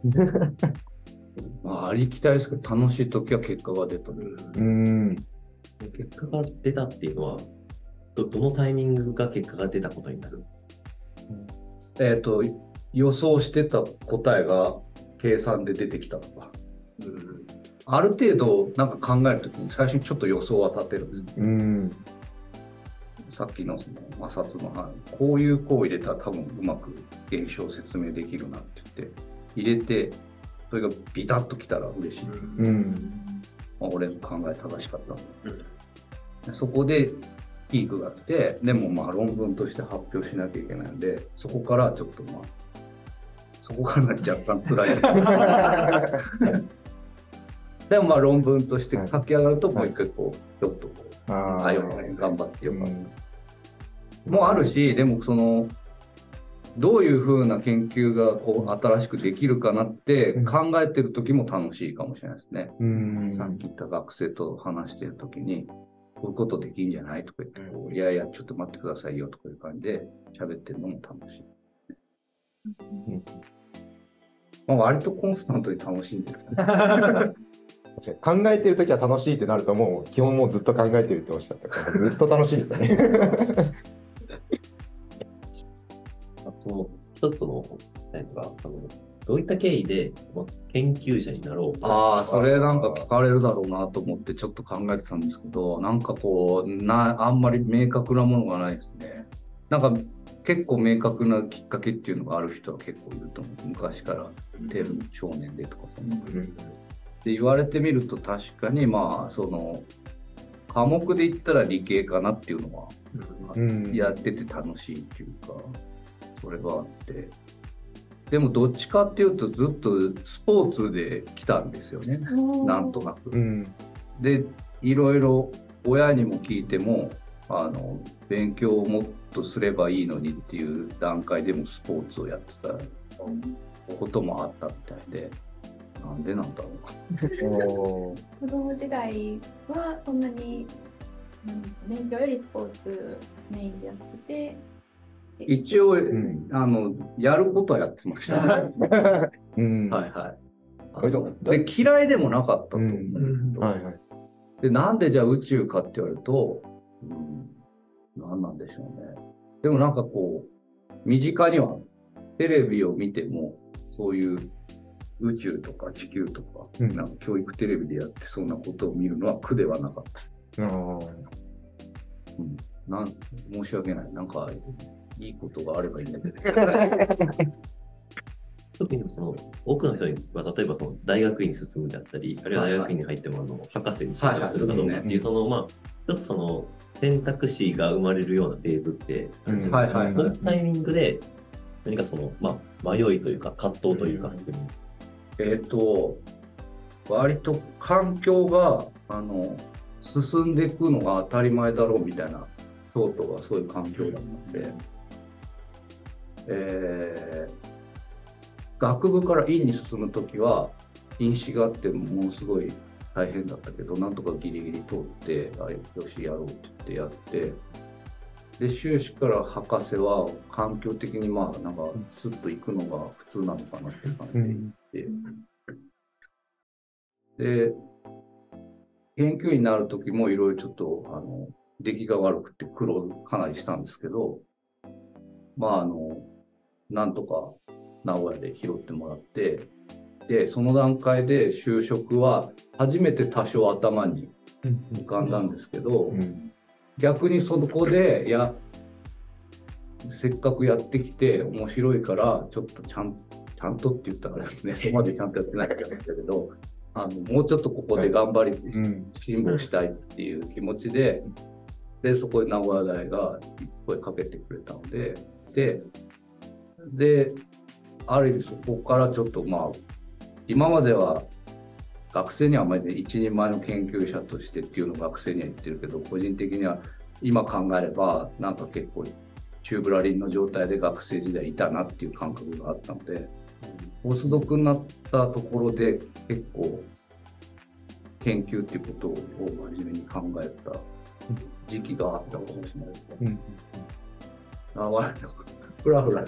まあ、ありきたいですけど、楽しい時は結果が出た。 うん。 結果が出たっていうのは、どどのタイミングが結果が出たことになる？ えっと、予想してた答えが計算で出てきたとか、ある程度なんか考えるときに最初にちょっと予想は立てるんですよ。 うん。 さっきのその摩擦の範囲、こういう項を入れたら多分うまく現象を説明できるなって言って入れて、それがビタッときたら嬉しい。 うん。 まあ、俺の考え正しかった、うんでそこでピークが来て、でもまあ論文として発表しなきゃいけないので、そこからちょっとまあそこから若干辛いでもまあ論文として書き上がるともう一回こうちょっとこう、 あああよ頑張ってよかった、 うんもうあるし、でもそのどういうふうな研究がこう新しくできるかなって考えてる時も楽しいかもしれないですね。 うん。 さっき言った学生と話してる時に、こういうことできんじゃないとか言ってこう、いやいや、ちょっと待ってくださいよとかいう感じで喋ってるのも楽しい。 うんまあ、割とコンスタントに楽しんでる。 確かに考えてるときは楽しいってなると、もう基本もうずっと考えてるっておっしゃったから、ずっと楽しいですね。 あと、一つの、なんか、あの、 どういった経緯でまあ研究者になろうと。 ああ、それなんか聞かれるだろうなと思ってちょっと考えてたんですけど、なんかこう、な、あんまり明確なものがないですね。なんか結構明確なきっかけっていうのがある人は結構いると思う。昔からテルの少年でとかそんな感じで言われてみると確かにまあ、その、科目で言ったら理系かなっていうのは、 うんやってて楽しいっていうか、それがあって。でもどっちかっていうとずっとスポーツで来たんですよね。なんとなく。 うんで、いろいろ親にも聞いても、あの、勉強をもっとすればいいのにっていう段階でもスポーツをやってたこともあったみたいで、なんでなんだろうか。 おー子供時代はそんなになんですか勉強よりスポーツメインでやってて、 一応、 んあの、やることはやってました。はいうんはい。 あれだで、嫌いでもなかったと思う。 うんはいはい。 で、なんでじゃあ宇宙かって言われると、うん、何なんでしょうね。でもなんかこう、身近にはテレビを見ても、そういう宇宙とか地球とか、 うんなんか教育テレビでやってそうなことを見るのは苦ではなかった。 あーうん、なん申し訳ない。なんか、いいことがあればいいんだけど。 特にその多くの人には例えばその大学院に進むであったり、あるいは大学院に入ってもあの博士に進学するかどうかっていう、そのまあ一つその選択肢が生まれるようなフェーズってあるじゃないですか。 はいはいはいそういったタイミングで何かそのまあ迷いというか葛藤というか、 えっと、割と環境が、あの、進んでいくのが当たり前だろうみたいな、京都がそういう環境だったので、えー学部から院に進むときは、院試があってものすごい大変だったけど、なんとかギリギリ通って、あよし、やろうって言ってやって、で、修士から博士は環境的にまあ、なんか、スッと行くのが普通なのかなっていう感じで行って、で、研究員になるときもいろいろちょっと、あの、出来が悪くて苦労かなりしたんですけど、まあ、あの、なんとか名古屋で拾ってもらって、で、その段階で就職は初めて多少頭に浮かんだんですけど、 うん逆にそこで、いや、せっかくやってきて面白いから、ちょっとちゃん、ちゃんとって言ったからですね、そこまでちゃんとやってないんだけど、あの、もうちょっとここで頑張り、 うん進歩したいっていう気持ちで、で、そこで名古屋大が声かけてくれたので、で、で、ある意味そこからちょっとまあ、今までは学生にはあまりね、一人前の研究者としてっていうのを学生には言ってるけど、個人的には今考えれば、なんか結構、宙ぶらりんの状態で学生時代いたなっていう感覚があったので、ポスドクになったところで結構、研究っていうことを真面目に考えた時期があったかもしれないですね。 うんあ、わふらふら。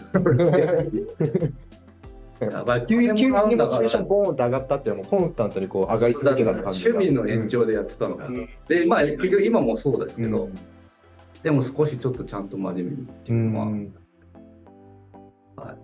やばい、 急に急にモチベだからーションボーンと上がったっていうのもコンスタントにこう上がり続けた感じが。 趣味の延長でやってたのかな。 うんで、まあ、結局今もそうですけど、 うんでも少しちょっとちゃんと真面目にってういうのは、 んはい。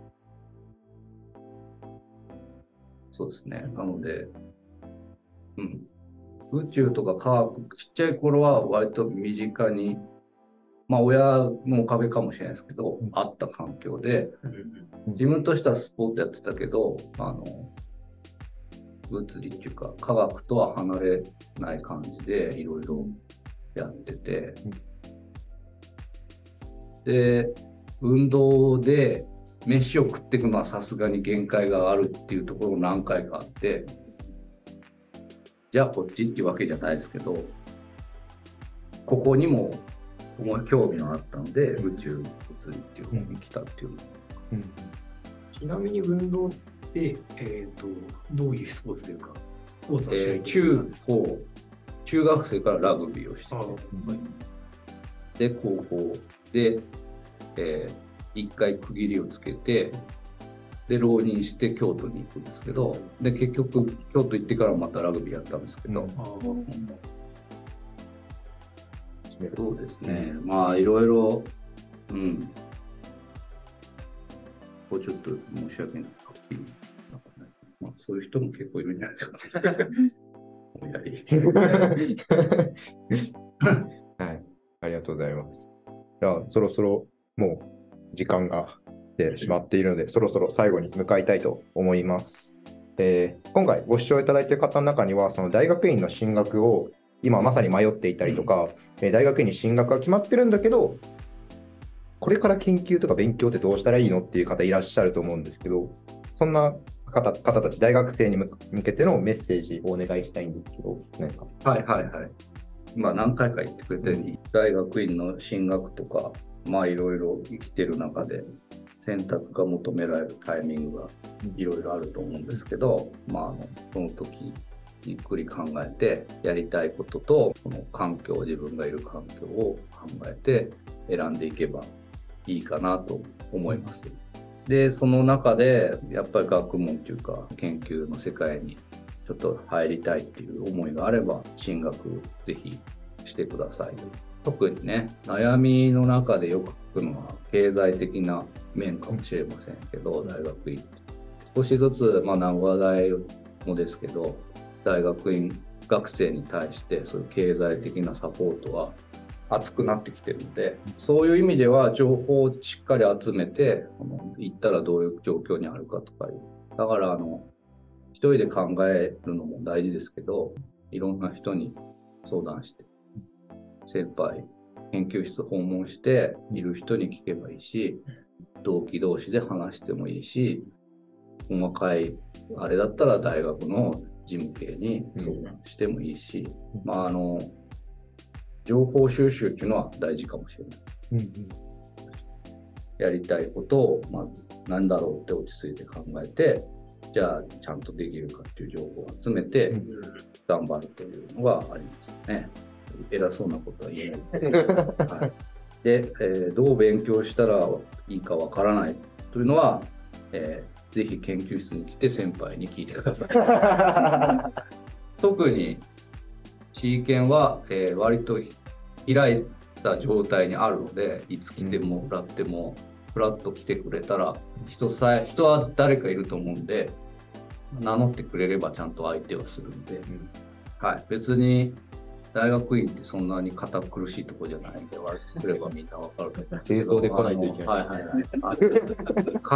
そうですね。なので、うん。宇宙とか科学、ちっちゃい頃は割と身近に、まあ親のおかげかもしれないですけど、 うんあった環境で、自分としてはスポーツやってたけど、あの、物理っていうか科学とは離れない感じでいろいろやってて、で、運動で飯を食っていくのはさすがに限界があるっていうところも何回かあって、じゃあこっちっていうわけじゃないですけど、ここにも思い興味があったので、宇宙物理っていう方に来たっていうの。 うんちなみに運動って、えー、とどういうスポーツというか、スポーツはえー中高、中学生からラグビーをしてあて、で、高校で、えー一回区切りをつけて、で、浪人して京都に行くんですけど、で、結局、京都行ってからまたラグビーやったんですけど、 うんあそうですね、まあ、いろいろ、うん、こうちょっと申し訳ない。 あ、そういう人も結構いるんじゃないかな。思いやりはい、ありがとうございます。じゃあ、そろそろもう時間が来てしまっているので、そろそろ最後に向かいたいと思います。えー、今回ご視聴いただいている方の中には、その大学院の進学を今まさに迷っていたりとか、うん、大学院に進学が決まってるんだけど、これから研究とか勉強ってどうしたらいいのっていう方いらっしゃると思うんですけど、そんな方, 方たち、大学生に向けてのメッセージをお願いしたいんですけど、何か。 はいはいはい。まあ何回か言ってくれたように、大学院の進学とか、まあいろいろ生きてる中で選択が求められるタイミングがいろいろあると思うんですけど、まああのその時ゆっくり考えてやりたいことと、この環境、自分がいる環境を考えて選んでいけばいいかなと思います。で、その中でやっぱり学問というか研究の世界にちょっと入りたいっていう思いがあれば進学ぜひしてください。特にね、悩みの中でよく聞くのは経済的な面かもしれませんけど、大学院少しずつ、まあ、名古屋大もですけど、大学院学生に対してそういう経済的なサポートは厚くなってきてるので、そういう意味では情報をしっかり集めて、行ったらどういう状況にあるかとかいう。だからあの一人で考えるのも大事ですけど、いろんな人に相談して、先輩、研究室訪問している人に聞けばいいし、同期同士で話してもいいし、細かいあれだったら大学の事務系に相談してもいいし、うん、まああの情報収集っていうのは大事かもしれない。うんうん、やりたいことをまず何だろうって落ち着いて考えて、じゃあちゃんとできるかっていう情報を集めて頑張るというのがありますね。偉そうなことは言えない。はい、で、えー、どう勉強したらいいかわからないというのは、えー、ぜひ研究室に来て先輩に聞いてください。特にC研は、えー、割と開いた状態にあるので、いつ来てもらってもフラッと来てくれたら、人さえ人は誰かいると思うんで、名乗ってくれればちゃんと相手はするんで、うん、はい、別に大学院ってそんなに堅苦しいとこじゃないんで、割ってくればみんなわかると思うんですけど、 清掃で来ないといけない。 はいはいはい。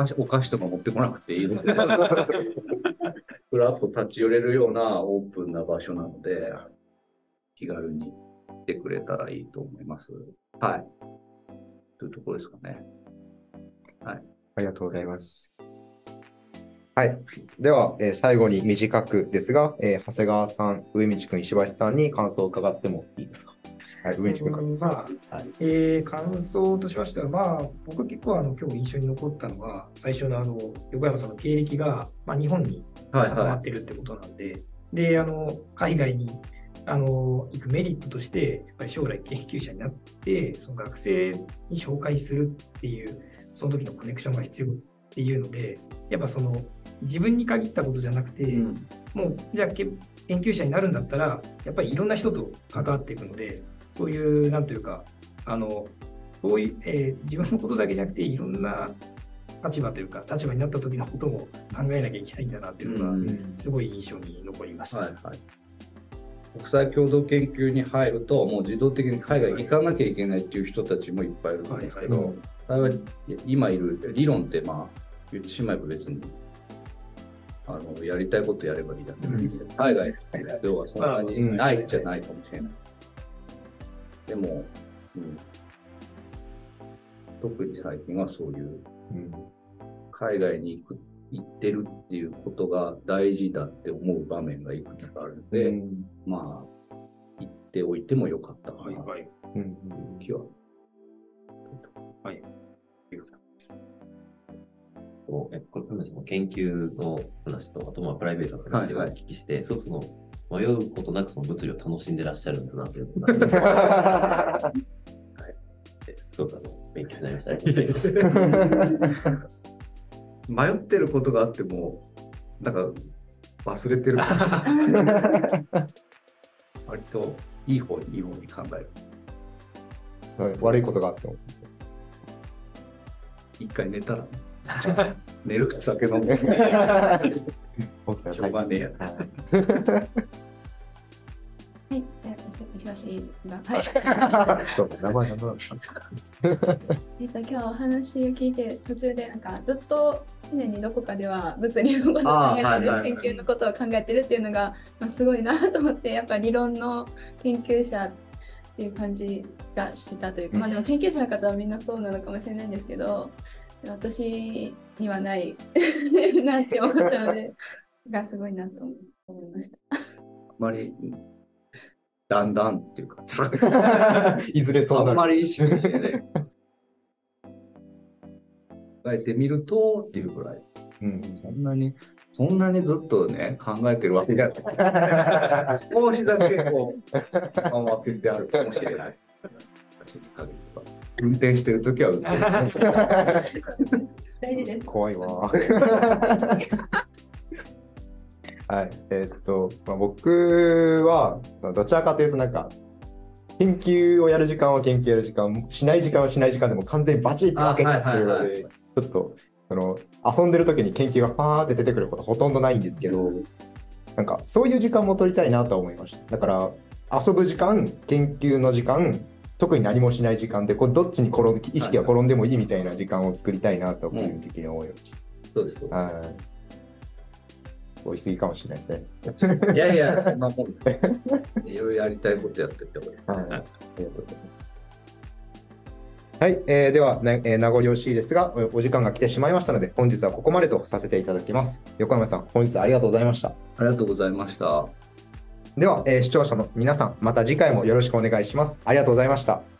お菓子とか持ってこなくていいので、フラッと立ち寄れるようなオープンな場所なので、気軽に来てくれたらいいと思います。はい。というところですかね。はい。 ありがとうございます。はい。では、えー、最後に短くですが、えー、長谷川さん、上道君、石橋さんに感想を伺ってもいいですか。はい、上道君から。 まあ、はい、えー、感想としましては、まあ、僕結構あの今日印象に残ったのは、最初のあの横山さんの経歴が、まあ、日本に関わってるってことなんで、はいはい、で、あの海外にあの行くメリットとして、やっぱり将来研究者になって、その学生に紹介するっていう、その時のコネクションが必要っていうので、やっぱその自分に限ったことじゃなくて、うん、もうじゃあ研究者になるんだったら、やっぱりいろんな人と関わっていくので、そういう、なんというか、あのそういう、えー、自分のことだけじゃなくて、いろんな立場というか、立場になった時のことも考えなきゃいけないんだなっていうのが、すごい印象に残りました。 はいはい、国際共同研究に入ると、もう自動的に海外行かなきゃいけないっていう人たちもいっぱいいるんですけど、はいはい、今いる理論って、まあ、言ってしまえば別に、あのやりたいことやればいいだけで、うん、海外ではそんなにないじゃないかもしれない。でも、うん、特に最近はそういう、うん、海外に行く、行ってるっていうことが大事だって思う場面がいくつかあるので、うん、まあ、行っておいてもよかったかなという気は。 はい。 これその研究の話と、あとまあプライベートの話をお聞きして、はいはい、そうその迷うことなくその物理を楽しんでらっしゃるんだなというのが、はい、すごくあの勉強になりました。ありがとうございます。 迷ってることがあっても、なんか忘れてるかもしれない。割といい方にいい方に考える。 はい、悪いことがあっても。 一回寝たら、ね、 寝るか酒飲む。 僕はしょうがねえや。 はい、石橋が、はい。 そう名前なんだろう。 えっと、今日お話を聞いて、途中でなんかずっと常にどこかでは物理のことを考えてる、 あーはいはいはい研究のことを考えてるっていうのが、まあ、すごいなと思って、やっぱり理論の研究者っていう感じがしたというか、まあでも研究者の方はみんなそうなのかもしれないんですけど、私にはないなって思ったので、がすごいなと思いました。 あまり、だんだんっていうか、 いずれそうなる。 あんまり意識してね、考えてみるとっていうぐらい、 うん、 そんなに、そんなにずっとね、考えてるわけじゃない。少しだけこう、緩和けてあるかもしれない。運転してるときは運転してる。 大事です。 怖いわ。はい、えーっと、まあ、僕はどちらかというとなんか研究をやる時間は研究やる時間、しない時間はしない時間でも完全にバチッと分けちゃってるのあはいはいで、ちょっとその遊んでる時に研究がパーって出てくることほとんどないんですけど、なんかそういう時間も取りたいなとは思いました。だから遊ぶ時間、研究の時間、特に何もしない時間でこうどっちに転ん意識が転んでもいいみたいな時間を作りたいなと個人的に思いましそうです。そうた。はい。追いすぎかもしれないですね。 ですいやいや、そんなもん。いろいろやりたいことやってってもいい。 はい、ありがとうございます。はい、えー、では、ねえー名残惜しいですがお、お時間が来てしまいましたので、本日はここまでとさせていただきます。横山さん、本日はありがとうございました。 ありがとうございました。 では、えー視聴者の皆さん、また次回もよろしくお願いします。ありがとうございました。